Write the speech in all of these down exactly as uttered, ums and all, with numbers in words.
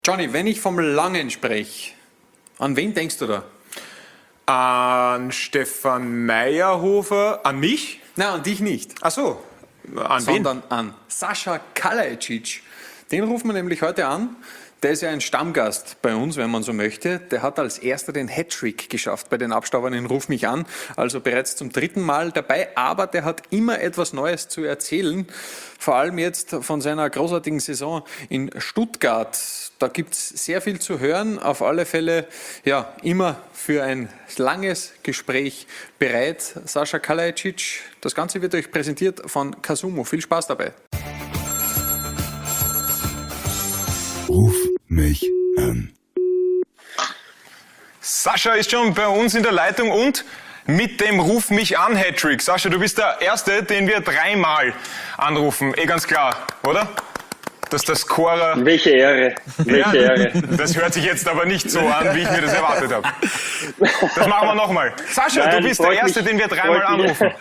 Johnny, wenn ich vom Langen spreche, an wen denkst du da? An Stefan Meyerhofer, an mich? Nein, an dich nicht. Ach so, an sondern wen? An Sascha Kalajdzic. Den rufen wir nämlich heute an. Der ist ja ein Stammgast bei uns, wenn man so möchte. Der hat als erster den Hattrick geschafft bei den Abstaubern in Ruf mich an. Also bereits zum dritten Mal dabei. Aber der hat immer etwas Neues zu erzählen. Vor allem jetzt von seiner großartigen Saison in Stuttgart. Da gibt es sehr viel zu hören. Auf alle Fälle ja immer für ein langes Gespräch bereit. Sascha Kalajdzic. Das Ganze wird euch präsentiert von Casumo. Viel Spaß dabei. Ruf mich an. Sascha ist schon bei uns in der Leitung und mit dem Ruf mich an Hattrick. Sascha, du bist der Erste, den wir dreimal anrufen. Eh ganz klar, oder? Dass der Scorer... Welche Ehre, welche ja, Ehre. Das hört sich jetzt aber nicht so an, wie ich mir das erwartet habe. Das machen wir nochmal. Sascha, Nein, du bist der Erste, mich, den wir dreimal anrufen.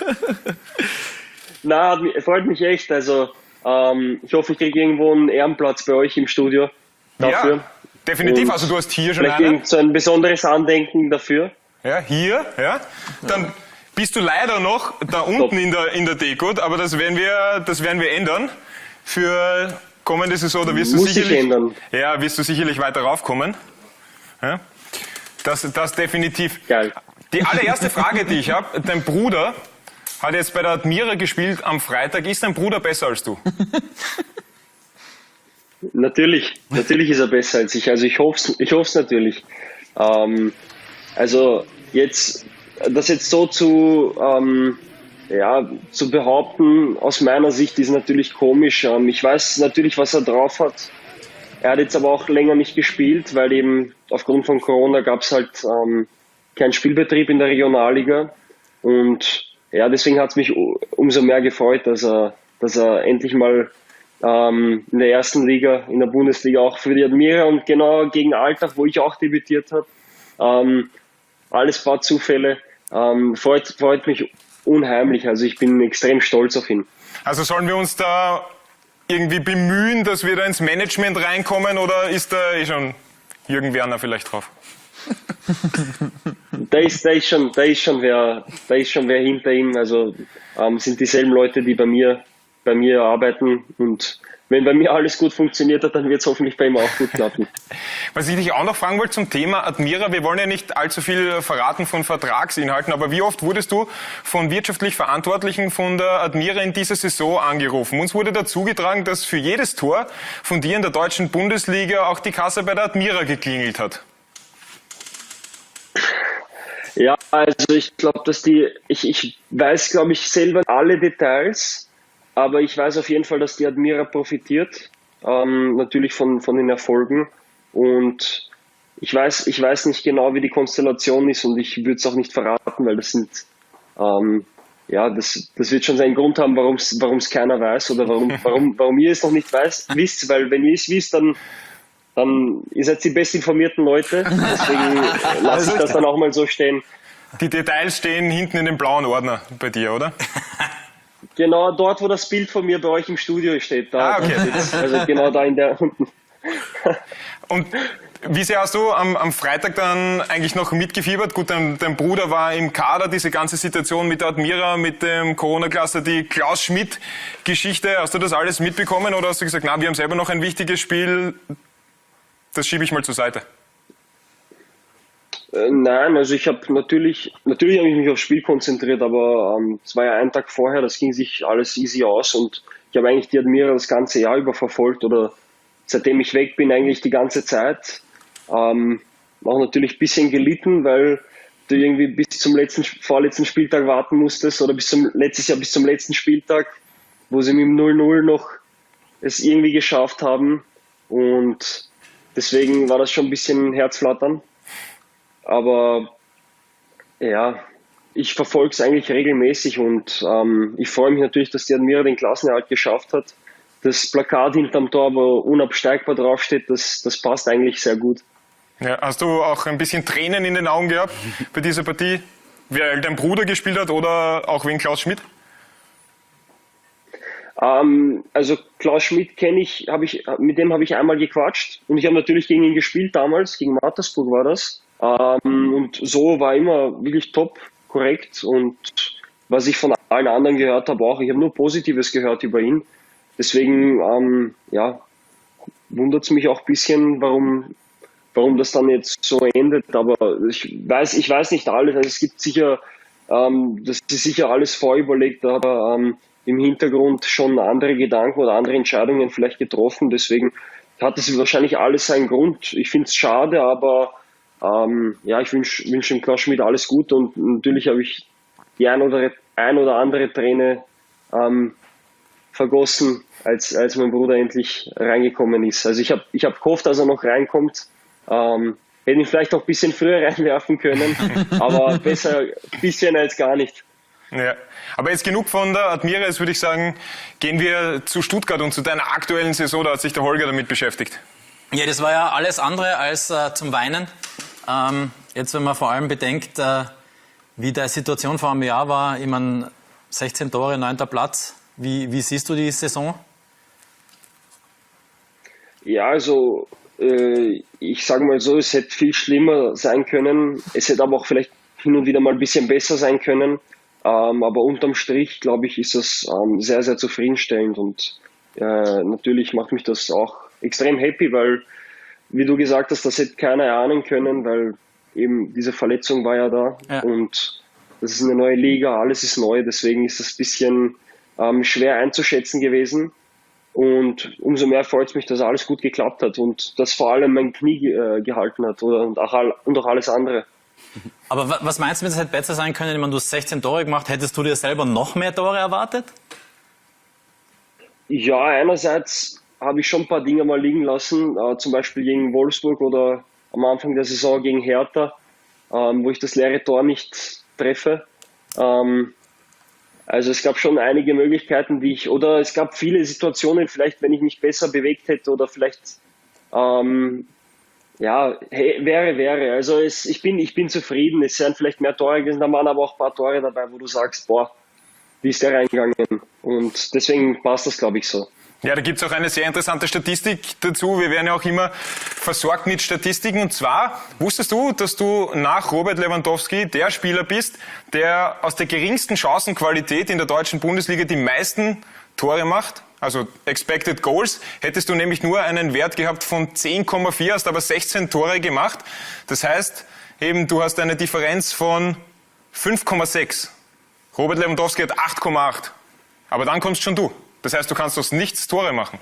Na, freut mich echt. Also ähm, ich hoffe, ich kriege irgendwo einen Ehrenplatz bei euch im Studio dafür. Ja, definitiv. Und also du hast hier schon vielleicht einen. so ein besonderes Andenken dafür. Ja, hier, ja. Dann bist du leider noch da unten in der, in der Deko, aber das werden wir, das werden wir ändern. Für kommende Saison, da wirst du Muss sicherlich, ich ändern. Ja, wirst du sicherlich weiter raufkommen. Ja, das, das definitiv. Geil. Die allererste Frage, die ich habe, dein Bruder hat jetzt bei der Admira gespielt am Freitag. Ist dein Bruder besser als du? Natürlich, natürlich ist er besser als ich. Also ich hoffe es ich hoff's natürlich. Ähm, also jetzt, das jetzt so zu... Ähm, Ja, zu behaupten, aus meiner Sicht ist natürlich komisch. Ich weiß natürlich, was er drauf hat. Er hat jetzt aber auch länger nicht gespielt, weil eben aufgrund von Corona gab es halt ähm, keinen Spielbetrieb in der Regionalliga. Und ja, deswegen hat es mich umso mehr gefreut, dass er, dass er endlich mal ähm, in der ersten Liga, in der Bundesliga auch für die Admira und genau gegen Altach, wo ich auch debütiert habe. Ähm, alles paar Zufälle. Ähm, freut, freut mich unheimlich, also ich bin extrem stolz auf ihn. Also sollen wir uns da irgendwie bemühen, dass wir da ins Management reinkommen oder ist da eh schon Jürgen Werner vielleicht drauf? Da ist, da ist schon, da ist schon wer, da ist schon wer hinter ihm, also ähm, sind dieselben Leute, die bei mir, bei mir arbeiten und wenn bei mir alles gut funktioniert hat, dann wird es hoffentlich bei ihm auch gut klappen. Was ich dich auch noch fragen wollte zum Thema Admira, wir wollen ja nicht allzu viel verraten von Vertragsinhalten, aber wie oft wurdest du von wirtschaftlich Verantwortlichen von der Admira in dieser Saison angerufen? Uns wurde dazu getragen, dass für jedes Tor von dir in der deutschen Bundesliga auch die Kasse bei der Admira geklingelt hat. Ja, also ich glaube, dass die, ich, ich weiß, glaube ich, selber alle Details. Aber ich weiß auf jeden Fall, dass die Admira profitiert, ähm, natürlich von, von den Erfolgen. Und ich weiß, ich weiß nicht genau, wie die Konstellation ist und ich würde es auch nicht verraten, weil das sind, ähm, ja, das, das wird schon seinen Grund haben, warum es keiner weiß oder warum, warum, warum ihr es noch nicht weiß, wisst, weil wenn ihr es wisst, dann, dann ihr seid die bestinformierten Leute. Deswegen lasse ich das dann auch mal so stehen. Die Details stehen hinten in dem blauen Ordner bei dir, oder? Genau dort, wo das Bild von mir bei euch im Studio steht. Da, ah, okay. Also genau da in der unten. Und wie sehr hast du am, am Freitag dann eigentlich noch mitgefiebert? Gut, dein, dein Bruder war im Kader, diese ganze Situation mit der Admira, mit dem Corona-Cluster, die Klaus-Schmidt-Geschichte. Hast du das alles mitbekommen oder hast du gesagt, na, wir haben selber noch ein wichtiges Spiel, das schiebe ich mal zur Seite? Nein, also ich habe natürlich, natürlich habe ich mich aufs Spiel konzentriert, aber ähm, es war ja ein Tag vorher, das ging sich alles easy aus und ich habe eigentlich die Admira das ganze Jahr über verfolgt oder seitdem ich weg bin eigentlich die ganze Zeit. Ähm, auch natürlich ein bisschen gelitten, weil du irgendwie bis zum letzten, vorletzten Spieltag warten musstest oder bis zum, letztes Jahr bis zum letzten Spieltag, wo sie mit dem null null noch es irgendwie geschafft haben und deswegen war das schon ein bisschen Herzflattern. Aber ja, ich verfolge es eigentlich regelmäßig und ähm, ich freue mich natürlich, dass die Admira den Klassenerhalt geschafft hat. Das Plakat hinterm Tor, wo unabsteigbar draufsteht, das, das passt eigentlich sehr gut. Ja, hast du auch ein bisschen Tränen in den Augen gehabt bei dieser Partie, weil dein Bruder gespielt hat oder auch wegen Klaus Schmidt? Ähm, also Klaus Schmidt kenne ich, habe ich, mit dem habe ich einmal gequatscht und ich habe natürlich gegen ihn gespielt damals, gegen Mattersburg war das. Ähm, und so war immer wirklich top, korrekt und was ich von allen anderen gehört habe auch, ich habe nur Positives gehört über ihn. Deswegen, ähm, ja, wundert es mich auch ein bisschen, warum, warum das dann jetzt so endet. Aber ich weiß, ich weiß nicht alles. Also es gibt sicher, ähm, das ist sicher alles vorüberlegt, aber ähm, im Hintergrund schon andere Gedanken oder andere Entscheidungen vielleicht getroffen. Deswegen hat es wahrscheinlich alles seinen Grund. Ich finde es schade, aber ähm, ja, ich wünsche wünsch dem Klaus Schmidt alles Gute und natürlich habe ich die ein oder, ein oder andere Träne ähm, vergossen, als, als mein Bruder endlich reingekommen ist. Also ich habe ich hab gehofft, dass er noch reinkommt. Ähm, hätte ihn vielleicht auch ein bisschen früher reinwerfen können, aber besser ein bisschen als gar nicht. Ja, aber jetzt genug von der Admira, jetzt würde ich sagen, gehen wir zu Stuttgart und zu deiner aktuellen Saison, da hat sich der Holger damit beschäftigt. Ja, das war ja alles andere als äh, zum Weinen. Ähm, jetzt, wenn man vor allem bedenkt, äh, wie die Situation vor einem Jahr war, ich meine, sechzehn Tore, neunter Platz. Wie, wie siehst du die Saison? Ja, also äh, ich sage mal so, es hätte viel schlimmer sein können. Es hätte aber auch vielleicht hin und wieder mal ein bisschen besser sein können. Ähm, aber unterm Strich, glaube ich, ist das ähm, sehr, sehr zufriedenstellend. Und äh, natürlich macht mich das auch extrem happy, weil, wie du gesagt hast, das hätte keiner erahnen können, weil eben diese Verletzung war ja da. Ja. Und das ist eine neue Liga, alles ist neu. Deswegen ist das ein bisschen ähm, schwer einzuschätzen gewesen. Und umso mehr freut es mich, dass alles gut geklappt hat und dass vor allem mein Knie äh, gehalten hat oder, und, auch all, und auch alles andere. Aber was meinst du, es hätte besser sein können? Ich meine, du hast sechzehn Tore gemacht. Hättest du dir selber noch mehr Tore erwartet? Ja, einerseits habe ich schon ein paar Dinge mal liegen lassen, äh, zum Beispiel gegen Wolfsburg oder am Anfang der Saison gegen Hertha, ähm, wo ich das leere Tor nicht treffe. Ähm, Also es gab schon einige Möglichkeiten, die ich, oder es gab viele Situationen, vielleicht wenn ich mich besser bewegt hätte oder vielleicht, ähm, ja, hey, wäre, wäre. Also es, ich bin, ich bin zufrieden. Es sind vielleicht mehr Tore gewesen, da waren aber auch ein paar Tore dabei, wo du sagst, boah, wie ist der reingegangen? Und deswegen passt das, glaube ich, so. Ja, da gibt's auch eine sehr interessante Statistik dazu. Wir werden ja auch immer versorgt mit Statistiken. Und zwar, wusstest du, dass du nach Robert Lewandowski der Spieler bist, der aus der geringsten Chancenqualität in der deutschen Bundesliga die meisten Tore macht? Also Expected Goals. Hättest du nämlich nur einen Wert gehabt von zehn Komma vier, hast aber sechzehn Tore gemacht. Das heißt, eben du hast eine Differenz von fünf Komma sechs. Robert Lewandowski hat acht Komma acht. Aber dann kommst schon du. Das heißt, du kannst aus nichts Tore machen.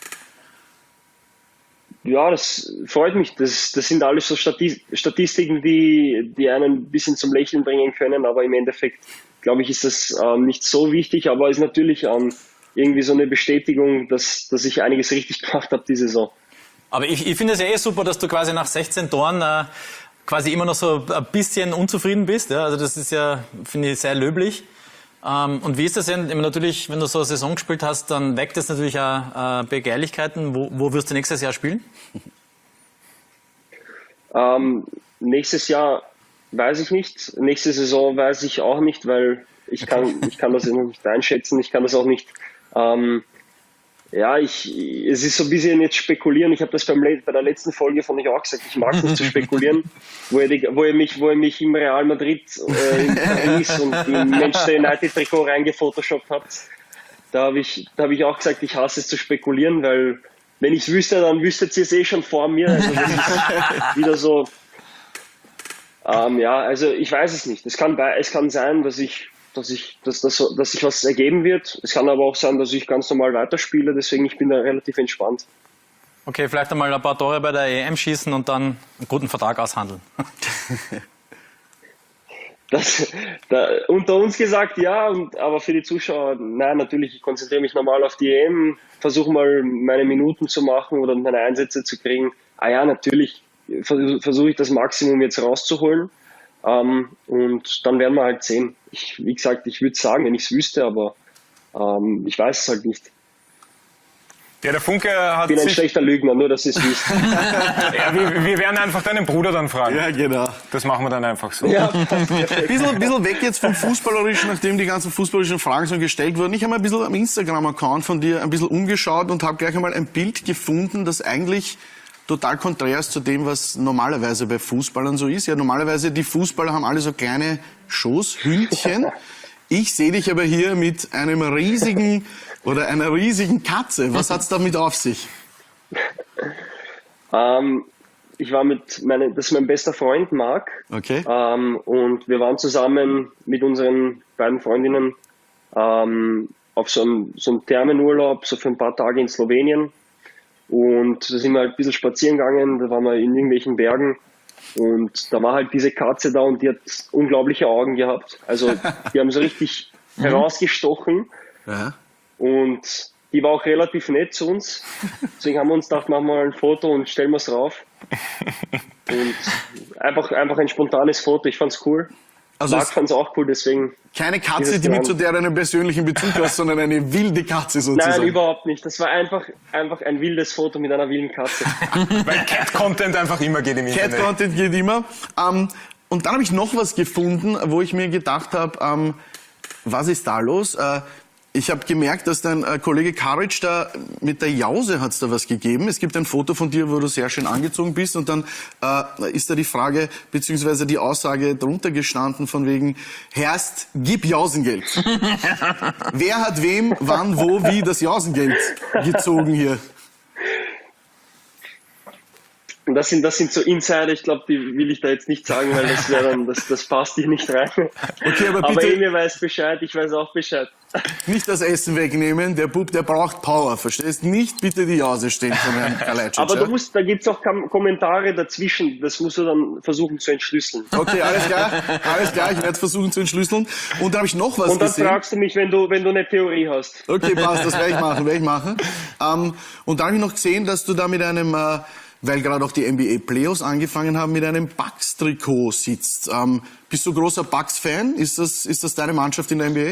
Ja, das freut mich. Das, das sind alles so Statistiken, die, die einen ein bisschen zum Lächeln bringen können. Aber im Endeffekt, glaube ich, ist das ähm, nicht so wichtig. Aber es ist natürlich ähm, irgendwie so eine Bestätigung, dass, dass ich einiges richtig gemacht habe diese Saison. Aber ich, ich finde es ja eh super, dass du quasi nach sechzehn Toren äh, quasi immer noch so ein bisschen unzufrieden bist. Ja? Also das ist ja, finde ich, sehr löblich. Ähm, und wie ist das denn? Immer natürlich, wenn du so eine Saison gespielt hast, dann weckt das natürlich auch äh, Begehrlichkeiten. Wo, wo wirst du nächstes Jahr spielen? Ähm, nächstes Jahr weiß ich nicht. Nächste Saison weiß ich auch nicht, weil ich kann, ich kann das noch nicht einschätzen. Ich kann das auch nicht. Ähm, ja, ich, es ist so ein bisschen jetzt spekulieren. Ich habe das beim, bei der letzten Folge von euch auch gesagt. Ich mag das zu spekulieren, wo ihr, die, wo ihr mich, wo ihr mich im Real Madrid äh, in Paris und im Manchester United Trikot reingefotoshoppt habt. Da habe ich, da habe ich auch gesagt, ich hasse es zu spekulieren, weil wenn ich es wüsste, dann wüsstet ihr es eh schon vor mir. Also das ist wieder so. Ähm, ja, also ich weiß es nicht. Es kann, es kann sein, dass ich dass ich, dass, dass, dass sich was ergeben wird. Es kann aber auch sein, dass ich ganz normal weiterspiele, deswegen ich bin da relativ entspannt. Okay, vielleicht einmal ein paar Tore bei der E M schießen und dann einen guten Vertrag aushandeln. Das, da, unter uns gesagt, ja, und, aber für die Zuschauer, nein, natürlich, ich konzentriere mich normal auf die E M, versuche mal meine Minuten zu machen oder meine Einsätze zu kriegen. Ah ja, natürlich versuche ich das Maximum jetzt rauszuholen. Ähm, und dann werden wir halt sehen. Ich, wie gesagt, ich würde sagen, wenn ich es wüsste, aber ähm, ich weiß es halt nicht. Ja, der Funke hat Ich bin ein sich... schlechter Lügner, nur dass ihr es wisst. Ja, wir, wir werden einfach deinen Bruder dann fragen. Ja, genau. Das machen wir dann einfach so. Ja, Ein bisschen, bisschen weg jetzt vom Fußballerischen, nachdem die ganzen fußballerischen Fragen so gestellt wurden. Ich habe ein bisschen am Instagram-Account von dir ein bisschen umgeschaut und habe gleich einmal ein Bild gefunden, das eigentlich total konträr ist zu dem, was normalerweise bei Fußballern so ist. Ja, normalerweise, die Fußballer haben alle so kleine Schoßhündchen. Ich sehe dich aber hier mit einem riesigen oder einer riesigen Katze. Was hat's damit auf sich? Ähm, ich war mit meinem, das ist mein bester Freund Marc. Okay. Ähm, und wir waren zusammen mit unseren beiden Freundinnen ähm, auf so einem, so einem Thermenurlaub, so für ein paar Tage in Slowenien. Und da sind wir halt ein bisschen spazieren gegangen, da waren wir in irgendwelchen Bergen. Und da war halt diese Katze da und die hat unglaubliche Augen gehabt. Also die haben so richtig herausgestochen. Ja. Und die war auch relativ nett zu uns. Deswegen haben wir uns gedacht, machen wir mal ein Foto und stellen wir es drauf. Und einfach, einfach ein spontanes Foto. Ich fand's cool. Also Marc es- fand's auch cool, deswegen. Keine Katze, Dieses die mit Land. zu der einen persönlichen Bezug hast, sondern eine wilde Katze sozusagen. Nein, überhaupt nicht. Das war einfach, einfach ein wildes Foto mit einer wilden Katze. Weil Cat-Content einfach immer geht im Internet. Cat-Content geht immer. Ähm, und dann habe ich noch was gefunden, wo ich mir gedacht habe, ähm, was ist da los? Äh, ich habe gemerkt, dass dein äh, Kollege Karic da mit der Jause hat's da was gegeben. Es gibt ein Foto von dir, wo du sehr schön angezogen bist und dann äh, ist da die Frage beziehungsweise die Aussage drunter gestanden von wegen Herst, gib Jausengeld. Wer hat wem, wann, wo, wie das Jausengeld gezogen hier? Und das sind, das sind so Insider, ich glaube, die will ich da jetzt nicht sagen, weil das wäre dann, das, das passt hier nicht rein. Okay, aber Aber bitte- Emil weiß Bescheid, ich weiß auch Bescheid. Nicht das Essen wegnehmen, der Bub, der braucht Power, verstehst? Nicht bitte die Jause stehen von Herrn Kalajdzic. Aber ja? du musst, da gibt's auch Kam Kommentare dazwischen, das musst du dann versuchen zu entschlüsseln. Okay, alles klar, alles klar, ich werde versuchen zu entschlüsseln. Und dann habe ich noch was Und dann gesehen. fragst du mich, wenn du, wenn du eine Theorie hast. Okay, passt, das werde ich machen, werde ich machen. Ähm, und dann habe ich noch gesehen, dass du da mit einem, äh, weil gerade auch die N B A Playoffs angefangen haben, mit einem Bucks-Trikot sitzt. Ähm, bist du großer Bucks-Fan? Ist das, ist das deine Mannschaft in der N B A?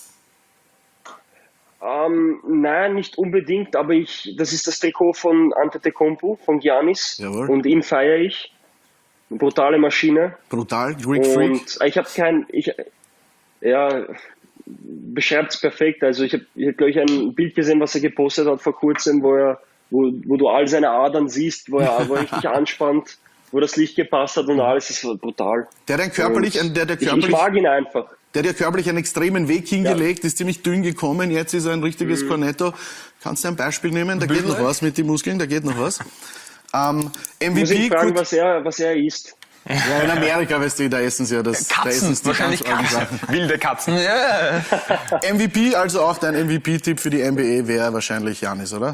Ähm, nein, nicht unbedingt, aber ich, das ist das Trikot von Antetokounmpo, von Giannis. Jawohl. Und ihn feiere ich. Eine brutale Maschine. Brutal, Greek Freak. Und ich habe kein, ich, ja, beschreibt es perfekt. Also ich habe, ich hab, glaube ich, ein Bild gesehen, was er gepostet hat vor kurzem, wo er, wo, wo du all seine Adern siehst, wo er, wo er richtig anspannt, wo das Licht gepasst hat und alles ist brutal. Der hat ein körperlich, Und ein, der, der ich, körperlich, ich mag ihn einfach. der hat ja körperlich einen extremen Weg hingelegt, ist ziemlich dünn gekommen, jetzt ist er ein richtiges Cornetto. Kannst du ein Beispiel nehmen? Da geht noch was mit den muskeln, da geht noch was. Ähm, Muss ich M V P, fragen, gut, was er, was er isst. ja, in Amerika, weißt du, da essen sie ja das, da Katzen, essen sie die wahrscheinlich ganz argen Katzen. Sachen. Wilde Katzen. Ja. M V P, also auch dein M V P-Tipp für die N B A wäre wahrscheinlich Giannis, oder?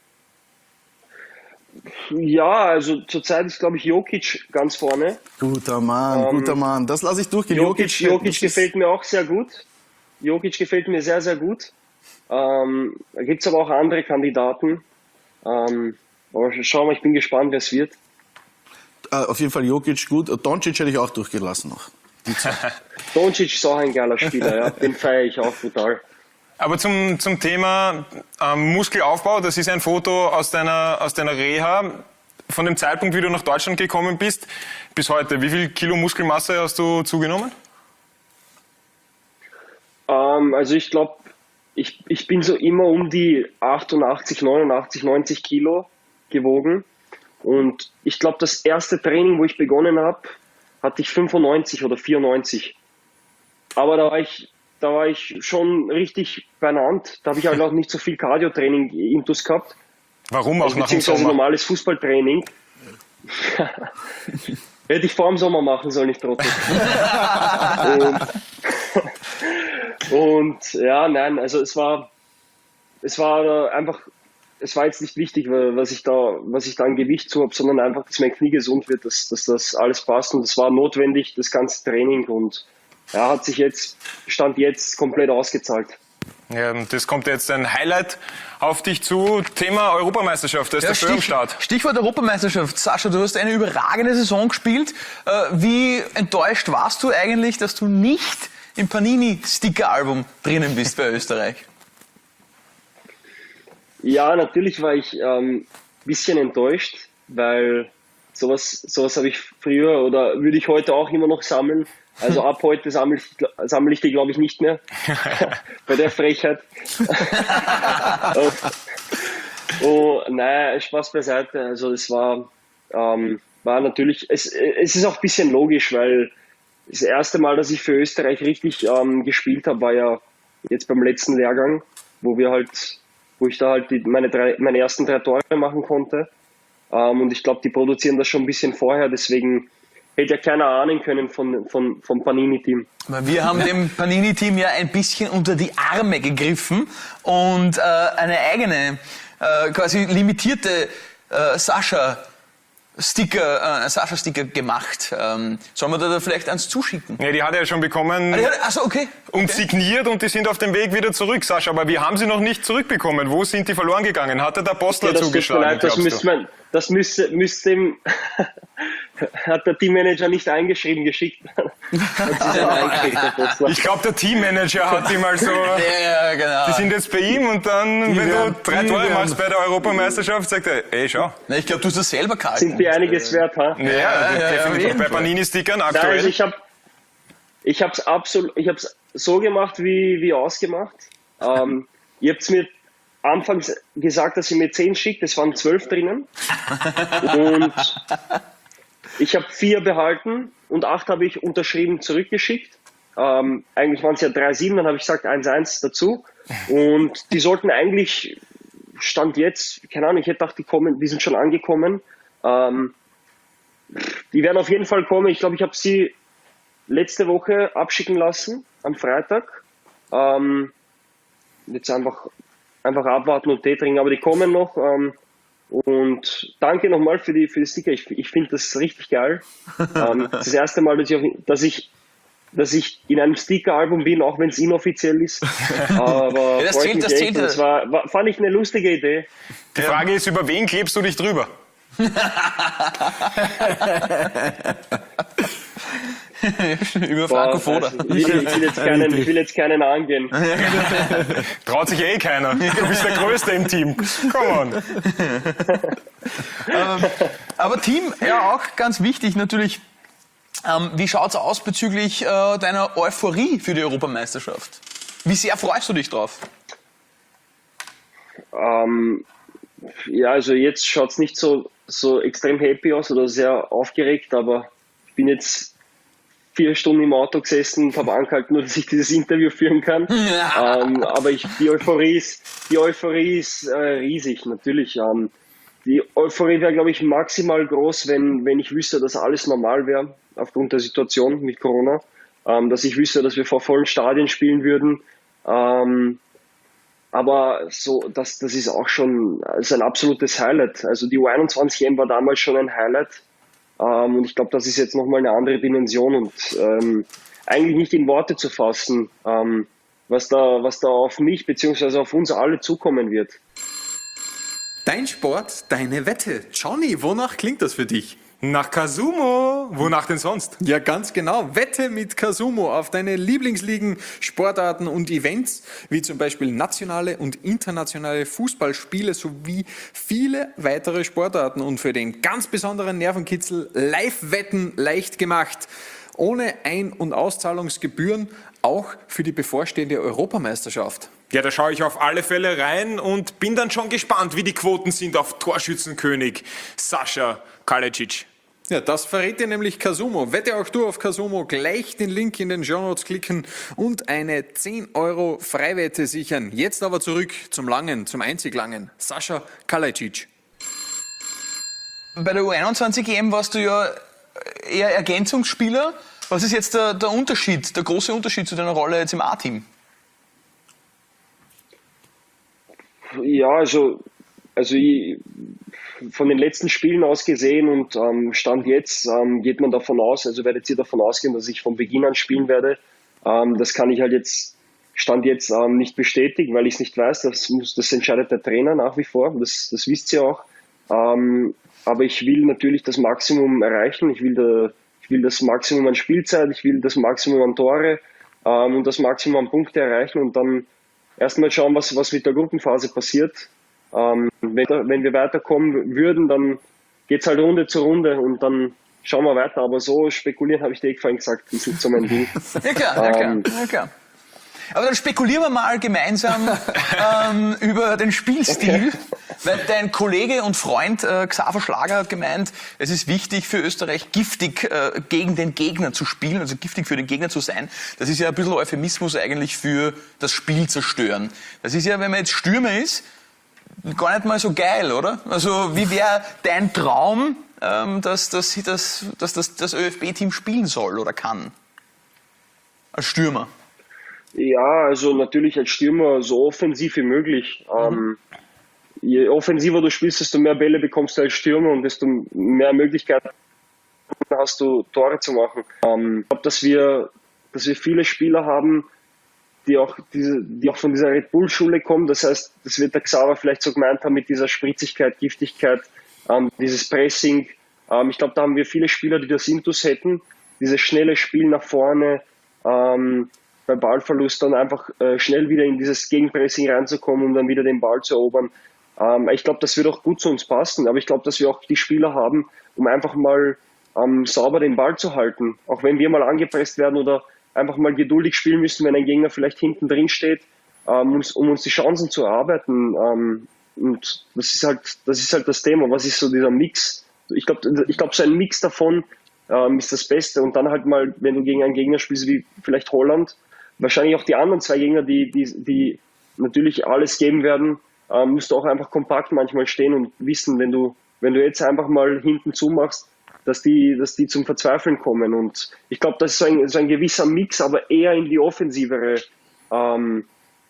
Ja, also zurzeit ist, glaube ich, Jokic ganz vorne. Guter Mann, guter Mann. Das lasse ich durchgehen. Jokic, Jokic das ist- gefällt mir auch sehr gut. Jokic gefällt mir sehr, sehr gut. Ähm, da gibt's aber auch andere Kandidaten. Ähm, aber schauen wir, ich bin gespannt, wer es wird. Äh, auf jeden Fall Jokic gut. Doncic hätte ich auch durchgelassen noch. Doncic ist auch ein geiler Spieler, ja. Den feiere ich auch brutal. Aber zum, zum Thema ähm, Muskelaufbau, das ist ein Foto aus deiner, aus deiner Reha. Von dem Zeitpunkt, wie du nach Deutschland gekommen bist, bis heute. Wie viel Kilo Muskelmasse hast du zugenommen? Ähm, also ich glaube, ich, ich bin so immer um die achtundachtzig, neunundachtzig, neunzig Kilo gewogen. Und ich glaube, das erste Training, wo ich begonnen habe, hatte ich fünfundneunzig oder vierundneunzig. Aber da war ich, da war ich schon richtig benannt. Da habe ich halt auch nicht so viel Cardio-Training intus gehabt. Warum auch Also nach dem beziehungsweise Sommer? normales Fußballtraining. Hätte ich vor dem Sommer machen sollen, nicht trotzdem. und, und ja, nein, also es war, es war einfach, es war jetzt nicht wichtig, was ich da, was ich da an Gewicht zu habe, sondern einfach, dass mein Knie gesund wird, dass, dass das alles passt und es war notwendig, das ganze Training und ja, hat sich jetzt, Stand jetzt komplett ausgezahlt. Ja, und das kommt jetzt ein Highlight auf dich zu. Thema Europameisterschaft, da ist Ja, der Stör am Start. Stichwort Europameisterschaft. Sascha, du hast eine überragende Saison gespielt. Äh, Wie enttäuscht warst du eigentlich, dass du nicht im Panini-Sticker-Album drinnen bist bei Österreich? Ja, natürlich war ich ein ähm, bisschen enttäuscht, weil sowas, sowas habe ich früher oder würde ich heute auch immer noch sammeln. Also ab heute sammle ich, sammle ich die, glaube ich, nicht mehr. Bei der Frechheit. und, oh, nein, Spaß beiseite. Also es war, ähm, war natürlich, es, es ist auch ein bisschen logisch, weil das erste Mal, dass ich für Österreich richtig ähm, gespielt habe, war ja jetzt beim letzten Lehrgang, wo wir halt, wo ich da halt die, meine, drei, meine ersten drei Tore machen konnte. Ähm, und ich glaube, die produzieren das schon ein bisschen vorher, deswegen hätte ja keiner ahnen können von, von, vom Panini-Team. Wir haben dem Panini-Team ja ein bisschen unter die Arme gegriffen und äh, eine eigene, äh, quasi limitierte äh, Sascha Sticker, äh, Sascha-Sticker gemacht. Ähm, sollen wir da vielleicht eins zuschicken? Ja, die hat er ja schon bekommen. Achso, okay. Und okay. signiert und die sind auf dem Weg wieder zurück, Sascha. Aber wir haben sie noch nicht zurückbekommen. Wo sind die verloren gegangen? Hat er der Postler okay, das zugeschlagen? Leid, das müsste man, das müsste, müsste ihm, hat der Teammanager nicht eingeschrieben geschickt. Ich glaube, der Teammanager hat ihm mal so. Ja, genau. Die sind jetzt bei ihm und dann, Die wenn werden, du drei Tore werden. machst bei der Europameisterschaft, sagt er, ey, schau. Na, ich glaube, du hast das selber gehalten. Sind die einiges wert, ha? Ja, ja, ja, definitiv. auf Bei jeden Panini-Stickern Nein, aktuell. also ich habe ich hab's absolut, ich hab's so gemacht, wie, wie ausgemacht. Ähm, ihr habt's mir anfangs gesagt, dass ihr mir zehn schickt, es waren zwölf drinnen. Und ich habe vier behalten und acht habe ich unterschrieben zurückgeschickt. Ähm, eigentlich waren es ja drei sieben, dann habe ich gesagt eins eins dazu. Und die sollten eigentlich, Stand jetzt, keine Ahnung, ich hätte gedacht, die kommen, die sind schon angekommen. Ähm, die werden auf jeden Fall kommen. Ich glaube, ich habe sie letzte Woche abschicken lassen, am Freitag. Ähm, jetzt einfach, einfach abwarten und Tee trinken, aber die kommen noch. Ähm, und danke nochmal für die, für die Sticker. Ich, ich finde das richtig geil. ähm, das ist das erste Mal, dass ich, dass ich, dass ich in einem Sticker-Album bin, auch wenn es inoffiziell ist. Aber Ja, das freut zählt, mich das echt. zählt. Und das war, war, fand ich eine lustige Idee. Die Frage ist, über wen klebst du dich drüber? Über Franco Boah, Foda. weiß ich, ich, will, ich, will jetzt keinen, ich will jetzt keinen angehen. Traut sich eh keiner. Du bist der Größte im Team. Come on. ähm, aber Team, ja auch ganz wichtig natürlich, ähm, wie schaut's aus bezüglich äh, deiner Euphorie für die Europameisterschaft? Wie sehr freust du dich drauf? Ähm, ja, also jetzt schaut's nicht so, so extrem happy aus oder sehr aufgeregt, aber ich bin jetzt vier Stunden im Auto gesessen und habe angehalten, nur dass ich dieses Interview führen kann. ähm, aber ich, die Euphorie ist, die Euphorie ist äh, riesig, natürlich. Ähm, die Euphorie wäre, glaube ich, maximal groß, wenn, wenn ich wüsste, dass alles normal wäre, aufgrund der Situation mit Corona. Ähm, dass ich wüsste, dass wir vor vollen Stadien spielen würden. Ähm, aber so, das, das ist auch schon das ist ein absolutes Highlight. Also die U einundzwanzig E M war damals schon ein Highlight. Ähm, und ich glaube, das ist jetzt nochmal eine andere Dimension und ähm, eigentlich nicht in Worte zu fassen, ähm, was da, was da auf mich bzw. auf uns alle zukommen wird. Dein Sport, deine Wette. Johnny, wonach klingt das für dich? Nach Casumo. Wonach denn sonst? Ja, ganz genau. Wette mit Casumo auf deine Lieblingsligen, Sportarten und Events, wie zum Beispiel nationale und internationale Fußballspiele sowie viele weitere Sportarten. Und für den ganz besonderen Nervenkitzel Live-Wetten leicht gemacht. Ohne Ein- und Auszahlungsgebühren, auch für die bevorstehende Europameisterschaft. Ja, da schaue ich auf alle Fälle rein und bin dann schon gespannt, wie die Quoten sind auf Torschützenkönig Sascha Kalajdzic. Ja, das verrät dir nämlich Casumo. Wette auch du auf Casumo. Gleich den Link in den Shownotes klicken und eine zehn Euro Freiwette sichern. Jetzt aber zurück zum Langen, zum einzig Langen. Sascha Kalajdzic. Bei der U einundzwanzig E M warst du ja eher Ergänzungsspieler. Was ist jetzt der, der Unterschied, der große Unterschied zu deiner Rolle jetzt im A-Team? Ja, also, also ich, von den letzten Spielen aus gesehen und ähm, Stand jetzt ähm, geht man davon aus, also werdet ihr davon ausgehen, dass ich von Beginn an spielen werde. Ähm, das kann ich halt jetzt, Stand jetzt ähm, nicht bestätigen, weil ich es nicht weiß. Das, muss, das entscheidet der Trainer nach wie vor, das, das wisst ihr auch. Ähm, aber ich will natürlich das Maximum erreichen. Ich will, da, ich will das Maximum an Spielzeit, ich will das Maximum an Tore ähm, und das Maximum an Punkte erreichen und dann erstmal schauen, was, was mit der Gruppenphase passiert. Ähm, wenn, wenn wir weiterkommen würden, dann geht's halt Runde zu Runde und dann schauen wir weiter. Aber so spekulieren, habe ich dir vorhin gesagt, das ist nicht so mein Ding. Ja klar, ja klar, Ähm, ja klar. Aber dann spekulieren wir mal gemeinsam ähm, über den Spielstil, weil dein Kollege und Freund äh, Xaver Schlager hat gemeint, es ist wichtig für Österreich, giftig äh, gegen den Gegner zu spielen, also giftig für den Gegner zu sein. Das ist ja ein bisschen Euphemismus eigentlich für das Spiel zerstören. Das ist ja, wenn man jetzt Stürmer ist, gar nicht mal so geil, oder? Also wie wäre dein Traum, ähm, dass, dass, dass, dass das, das ÖFB-Team spielen soll oder kann? Als Stürmer. Ja, also natürlich als Stürmer so offensiv wie möglich. Ähm, je offensiver du spielst, desto mehr Bälle bekommst du als Stürmer und desto mehr Möglichkeiten hast du, Tore zu machen. Ähm, ich glaube, dass wir, dass wir viele Spieler haben, die auch, diese, die auch von dieser Red Bull-Schule kommen. Das heißt, das wird der Xaver vielleicht so gemeint haben mit dieser Spritzigkeit, Giftigkeit, ähm, dieses Pressing. Ähm, ich glaube, da haben wir viele Spieler, die das Intus hätten. Dieses schnelle Spiel nach vorne, ähm, bei Ballverlust dann einfach äh, schnell wieder in dieses Gegenpressing reinzukommen, um dann wieder den Ball zu erobern. Ähm, ich glaube, das wird auch gut zu uns passen, aber ich glaube, dass wir auch die Spieler haben, um einfach mal ähm, sauber den Ball zu halten. Auch wenn wir mal angepresst werden oder einfach mal geduldig spielen müssen, wenn ein Gegner vielleicht hinten drin steht, ähm, um, um uns die Chancen zu erarbeiten. Ähm, und das ist halt, das ist halt das Thema. Was ist so dieser Mix? Ich glaube, ich glaube, so ein Mix davon ähm, ist das Beste. Und dann halt mal, wenn du gegen einen Gegner spielst wie vielleicht Holland, wahrscheinlich auch die anderen zwei Gegner, die, die, die natürlich alles geben werden, ähm, musst du auch einfach kompakt manchmal stehen und wissen, wenn du, wenn du jetzt einfach mal hinten zumachst, dass die, dass die zum Verzweifeln kommen. Und ich glaube, das ist so ein, so ein gewisser Mix, aber eher in die offensivere, ähm,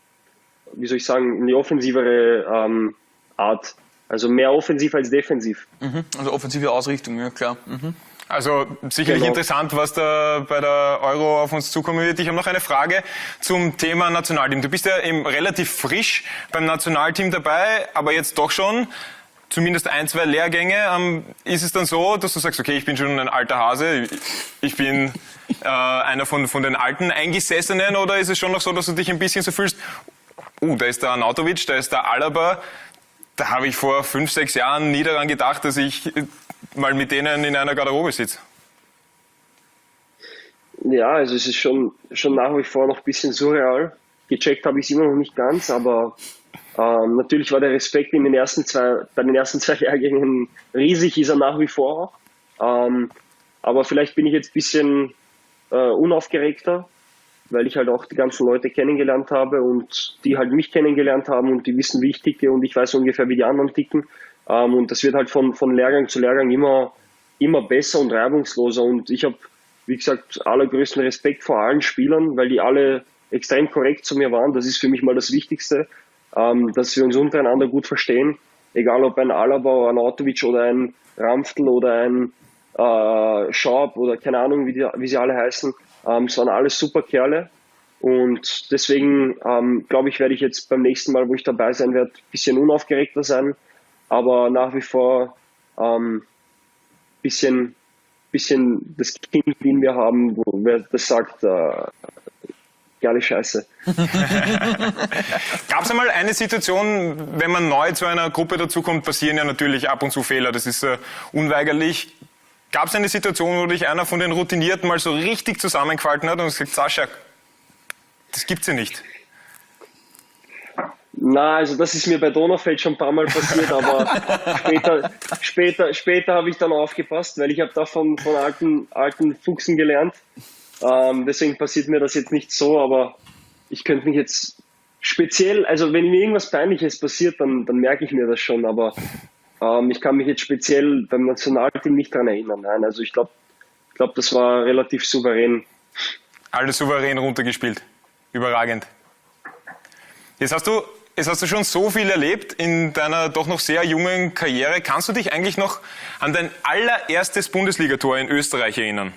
wie soll ich sagen, in die offensivere ähm, Art. Also mehr offensiv als defensiv. Mhm. Also offensive Ausrichtung, ja klar. Mhm. Also sicherlich Genau. interessant, was da bei der Euro auf uns zukommen wird. Ich habe noch eine Frage zum Thema Nationalteam. Du bist ja eben relativ frisch beim Nationalteam dabei, aber jetzt doch schon zumindest ein, zwei Lehrgänge. Ähm, ist es dann so, dass du sagst, okay, ich bin schon ein alter Hase, ich bin äh, einer von, von den alten Eingesessenen, oder ist es schon noch so, dass du dich ein bisschen so fühlst, uh, da ist der Arnautovic, da ist der Alaba, da habe ich vor fünf, sechs Jahren nie daran gedacht, dass ich mal mit denen in einer Garderobe sitze? Ja, also es ist schon, schon nach wie vor noch ein bisschen surreal. Gecheckt habe ich es immer noch nicht ganz, aber ähm, natürlich war der Respekt in den ersten zwei, bei den ersten zwei Jahrgängen riesig, ist er nach wie vor auch. Ähm, aber vielleicht bin ich jetzt ein bisschen äh, unaufgeregter, weil ich halt auch die ganzen Leute kennengelernt habe und die halt mich kennengelernt haben und die wissen, wie ich ticke und ich weiß ungefähr, wie die anderen ticken. Um, und das wird halt von, von Lehrgang zu Lehrgang immer, immer besser und reibungsloser. Und ich habe, wie gesagt, allergrößten Respekt vor allen Spielern, weil die alle extrem korrekt zu mir waren. Das ist für mich mal das Wichtigste, um, dass wir uns untereinander gut verstehen. Egal ob ein Alaba, ein Arnautovic oder ein Ramftl oder ein äh, Schaub oder keine Ahnung, wie, die, wie sie alle heißen. Um, es waren alles super Kerle. Und deswegen um, glaube ich, werde ich jetzt beim nächsten Mal, wo ich dabei sein werde, ein bisschen unaufgeregter sein. Aber nach wie vor ähm, bisschen, bisschen das Kind in mir haben, wo wer das sagt, äh, geile Scheiße. Gab es einmal eine Situation, wenn man neu zu einer Gruppe dazukommt, passieren ja natürlich ab und zu Fehler, das ist äh, unweigerlich. Gab es eine Situation, wo dich einer von den Routinierten mal so richtig zusammengefalten hat und gesagt, Sascha, das gibt's ja nicht? Na, also das ist mir bei Donaufeld schon ein paar Mal passiert, aber später, später, später habe ich dann aufgepasst, weil ich habe da von, von alten, alten Fuchsen gelernt. Ähm, deswegen passiert mir das jetzt nicht so, aber ich könnte mich jetzt speziell, also wenn mir irgendwas Peinliches passiert, dann, dann merke ich mir das schon, aber ähm, ich kann mich jetzt speziell beim Nationalteam nicht dran erinnern. Nein, also ich glaube, ich glaube, das war relativ souverän. Alles souverän runtergespielt. Überragend. Jetzt hast du Jetzt hast du schon so viel erlebt in deiner doch noch sehr jungen Karriere. Kannst du dich eigentlich noch an dein allererstes Bundesligator in Österreich erinnern?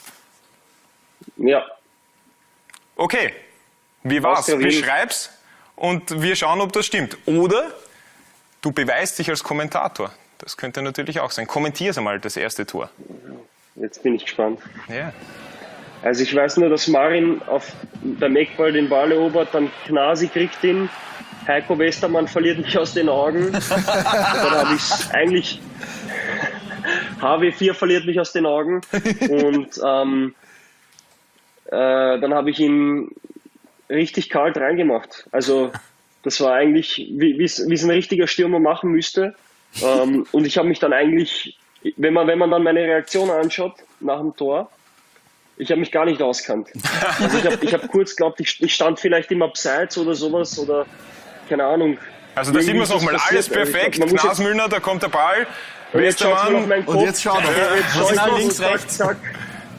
Ja. Okay. Wie war's? Austria Wien. Beschreib's und wir schauen, ob das stimmt. Oder du beweist dich als Kommentator. Das könnte natürlich auch sein. Kommentier's einmal, das erste Tor. Jetzt bin ich gespannt. Ja. Also ich weiß nur, dass Marin auf der Eckball den Ball erobert, dann Knasi kriegt ihn Heiko Westermann verliert mich aus den Augen. Dann habe ich eigentlich, H W vier verliert mich aus den Augen. Und ähm, äh, dann habe ich ihn richtig kalt reingemacht. Also das war eigentlich, wie es ein richtiger Stürmer machen müsste. Ähm, und ich habe mich dann eigentlich, wenn man, wenn man dann meine Reaktion anschaut nach dem Tor, ich habe mich gar nicht auskannt. Also ich habe ich hab kurz geglaubt, ich, ich stand vielleicht im Abseits oder sowas oder keine Ahnung. Also da sieht man es nochmal, alles perfekt. Also Gnasmüllner, da kommt der Ball. Und jetzt schaut man auf meinen Kopf. Und jetzt schaut er. Ja, jetzt schaut Genau, man links, und rechts. zack, zack.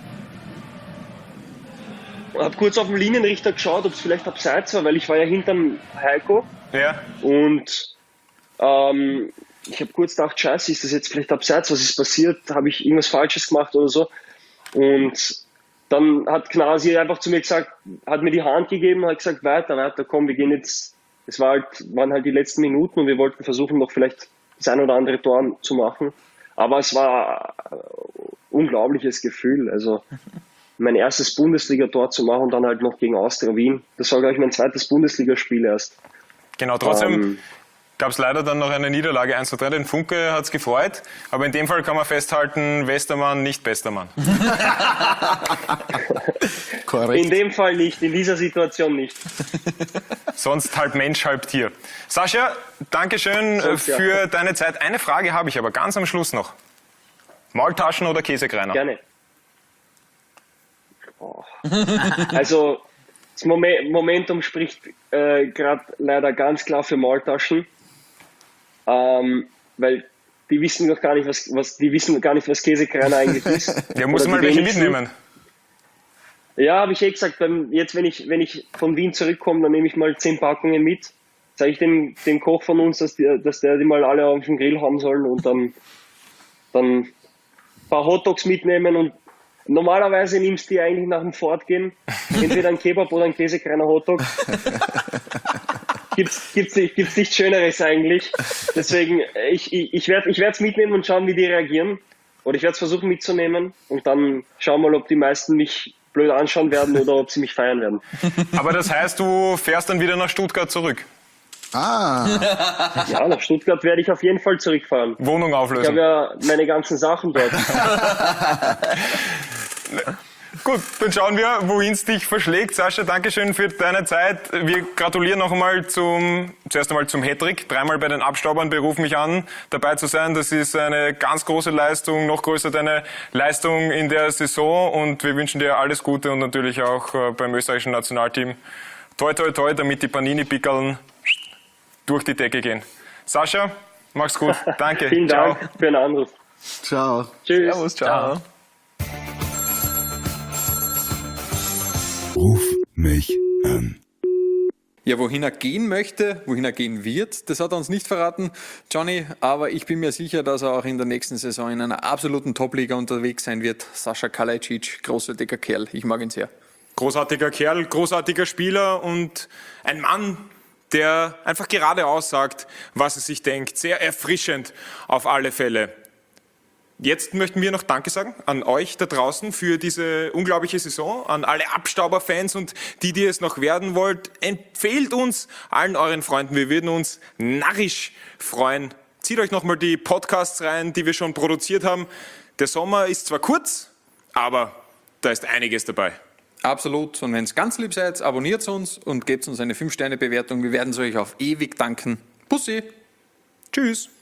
Ich habe kurz auf den Linienrichter geschaut, ob es vielleicht Abseits war, weil ich war ja hinterm Heiko. Ja. Und ähm, ich habe kurz gedacht, scheiße, ist das jetzt vielleicht Abseits? Was ist passiert? Habe ich irgendwas Falsches gemacht oder so? Und dann hat Gnasi einfach zu mir gesagt, hat mir die Hand gegeben, hat gesagt, weiter, weiter, komm, wir gehen jetzt. Es war halt, waren halt die letzten Minuten und wir wollten versuchen, noch vielleicht das ein oder andere Tor zu machen. Aber es war ein unglaubliches Gefühl. Also mein erstes Bundesliga-Tor zu machen und dann halt noch gegen Austria Wien. Das war, glaube ich, mein zweites Bundesligaspiel erst. Genau, trotzdem Ähm, gab es leider dann noch eine Niederlage eins zu drei. Den Funke hat es gefreut, aber in dem Fall kann man festhalten, Westermann nicht bester Mann. Korrekt. In dem Fall nicht, in dieser Situation nicht. Sonst halb Mensch, halb Tier. Sascha, Dankeschön Sonst, ja. für deine Zeit. Eine Frage habe ich aber ganz am Schluss noch. Maultaschen oder Käsekreiner? Gerne. Oh. Also das Momen- Momentum spricht äh, gerade leider ganz klar für Maultaschen, ähm, weil die wissen noch gar nicht, was, was die wissen gar nicht, was Käsekreiner eigentlich ist. Ja, muss Oder mal die welche wenigsten. mitnehmen. Ja, habe ich eh gesagt, beim, jetzt wenn ich, wenn ich von Wien zurückkomme, dann nehme ich mal zehn Packungen mit. Sage ich dem, dem Koch von uns, dass, die, dass der die mal alle auf dem Grill haben sollen und dann, dann ein paar Hotdogs mitnehmen. Und normalerweise nimmst du die eigentlich nach dem Fortgehen, entweder ein Kebab oder ein Käsekreiner Hotdog. Gibt's, gibt's, nicht, gibt's nichts Schöneres eigentlich. Deswegen, ich, ich, ich werde ich es mitnehmen und schauen, wie die reagieren. Oder ich werde es versuchen mitzunehmen und dann schauen wir mal, ob die meisten mich blöd anschauen werden oder ob sie mich feiern werden. Aber das heißt, du fährst dann wieder nach Stuttgart zurück. Ah, Ja, nach Stuttgart werde ich auf jeden Fall zurückfahren. Wohnung Ich habe auflösen. ja meine ganzen Sachen dort. Gut, dann schauen wir, wohin es dich verschlägt. Sascha, Dankeschön für deine Zeit. Wir gratulieren noch einmal zum, zuerst einmal zum Hattrick. Dreimal bei den Abstaubern, beruf mich an, dabei zu sein. Das ist eine ganz große Leistung, noch größer deine Leistung in der Saison. Und wir wünschen dir alles Gute und natürlich auch äh, beim österreichischen Nationalteam. Toi, toi, toi, damit die Panini-Pickeln durch die Decke gehen. Sascha, mach's gut. Danke. Vielen Ciao. Dank für den Anruf. ciao. Tschüss. Servus, ciao. Ciao. Ruf mich an. Ja, wohin er gehen möchte, wohin er gehen wird, das hat er uns nicht verraten, Johnny. Aber ich bin mir sicher, dass er auch in der nächsten Saison in einer absoluten Top-Liga unterwegs sein wird. Sascha Kalajdzic, großartiger Kerl. Ich mag ihn sehr. Großartiger Kerl, großartiger Spieler und ein Mann, der einfach geradeaus sagt, was er sich denkt. Sehr erfrischend auf alle Fälle. Jetzt möchten wir noch Danke sagen an euch da draußen für diese unglaubliche Saison, an alle Abstauber-Fans und die, die es noch werden wollt. Empfehlt uns allen euren Freunden, wir würden uns narrisch freuen. Zieht euch nochmal die Podcasts rein, die wir schon produziert haben. Der Sommer ist zwar kurz, aber da ist einiges dabei. Absolut. Und wenn es ganz lieb seid, abonniert uns und gebt uns eine fünf Sterne Bewertung. Wir werden es euch auf ewig danken. Pussy. Tschüss.